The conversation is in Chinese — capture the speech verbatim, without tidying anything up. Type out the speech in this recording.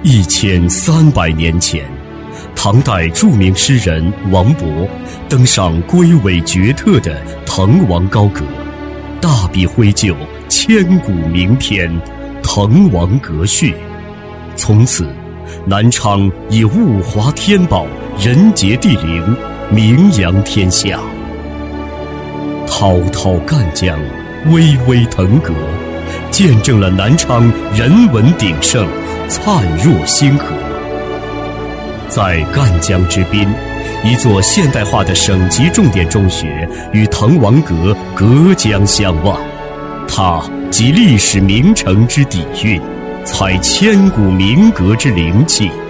一千三百年前，唐代著名诗人王勃登上龟尾绝特的滕王高阁，大笔挥就千古名篇《滕王阁序》。从此，南昌以物华天宝、人杰地灵名扬天下。滔滔赣江，巍巍腾阁，见证了南昌人文鼎盛、灿若星河。在赣江之滨，一座现代化的省级重点中学与滕王阁隔江相望，它集历史名城之底蕴，采千古名阁之灵气，